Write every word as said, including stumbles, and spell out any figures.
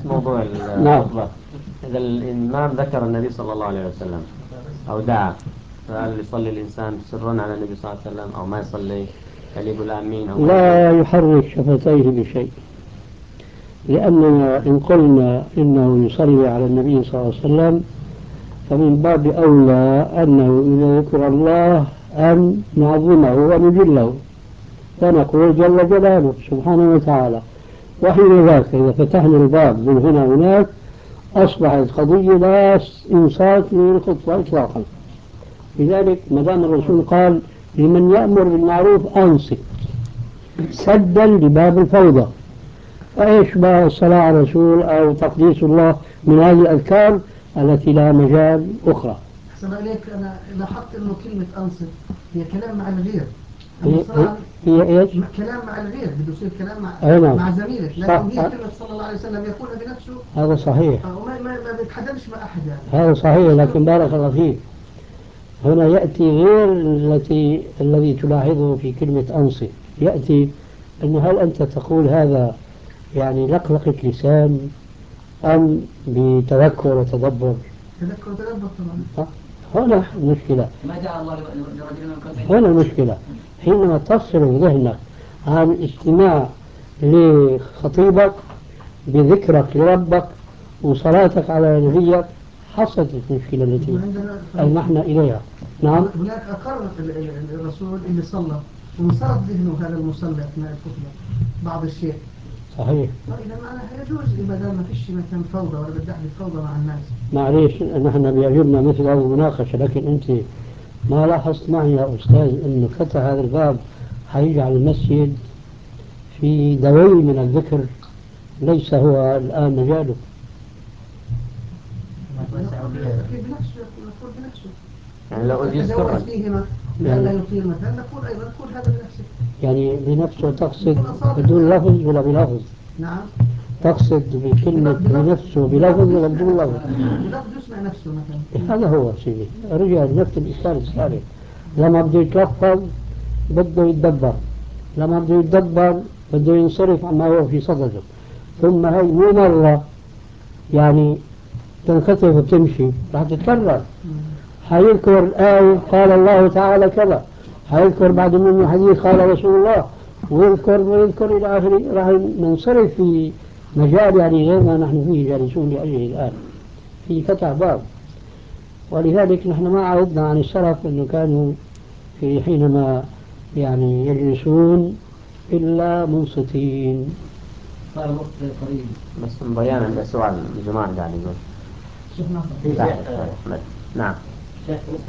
بنفس موضوع الخطبة. إذا الإمام ذكر النبي صلى الله عليه وسلم أو دعا، فهل يصلي الإنسان سرا على النبي صلى الله عليه وسلم أو ما يصلي؟ هل يقول آمين أو ما لا يقول؟ يحرك شفتيه بشيء، لأننا إن قلنا إنه يصلي على النبي صلى الله عليه وسلم فمن باب أولى أنه إذا ذكر الله أن نعظمه ونجله ونقول جل جلاله سبحانه وتعالى. وحين ذاك إذا فتحنا الباب من هنا هناك أصبحت قضية لا إنصات للخطبة إطلاقا. لذلك ما دام الرسول قال لمن يأمر بالمعروف أنصت سدا لباب الفوضى، فإيش بقى الصلاة على الرسول أو تقديس الله من هذه الأذكار التي لها مجال أخرى. أحسن عليك، أنا لاحظت إنه كلمة أنصت هي كلام مع الغير. هي, هي إيش؟ كلام مع الغير، بده يصير كلام مع نعم. مع زميلك، لكن هي كلمة صلى الله عليه وسلم يقولها بنفسه. هذا صحيح. وما ما ما بيتحدثش مع أحد يعني. هذا صحيح، لكن بارك الله فيك هنا يأتي غير التي الذي تلاحظه في كلمة أنصت، يأتي أن هل أنت تقول هذا يعني لقلقة لسان أم بتذكر وتدبر؟ تذكر وتدبر طبعا. هنا المشكلة، ما جاء الله لرجل من قلبين. هنا المشكلة حينما تصل ذهنك عن استماع لخطيبك بذكرك لربك وصلاتك على نبيك، حصلت المشكلة التي ألمحنا إليها. نعم. هناك أقر الرسول اللي صلى وانصرف ذهنه هذا المصلى أثناء الخطبة بعض الشيء. صحيح. إذا معناها يجوز إذا ما فيش مثلا فوضى ولا بدي أحدث فوضى مع الناس. معليش نحن بيعجبنا مثل هذه المناقشة، لكن أنت ما لاحظت معي يا أستاذ أنه فتح هذا الباب حيجعل المسجد في دوي من الذكر ليس هو الآن مجاله. يعني لو يتجوز فيهما لألا يطيل مثلا نقول أيضا نقول هذا بنفسه. يعني بنفسه تقصد بدون لفظ ولا بلفظ؟ نعم. تقصد بكلمة بنفسه بلفظ ولا بدون لفظ؟ بلفظ يسمع نفسه مثلا. هذا هو سيدي، رجع نفس الإشكال السابق، لما بده يتلفظ بده يتدبر، لما بده يتدبر بده ينصرف عما هو في صدده. ثم هي مو مرة يعني تنخطف وتمشي، راح تتكرر. حيذكر الآية قال الله تعالى كذا، حيذكر بعد منه حديث قال رسول الله، ويذكر ويذكر إلى آخره، راح ننصرف في مجال يعني غير ما نحن فيه جالسون لأجله الآن في فتح باب. ولذلك نحن ما عودنا عن السلف أنه كانوا في حينما يعني يجلسون إلا منصتين. صار الوقت قريب. بس مبيان عند سؤال الجماعة قاعد يقول. شيخ ناصر. نعم.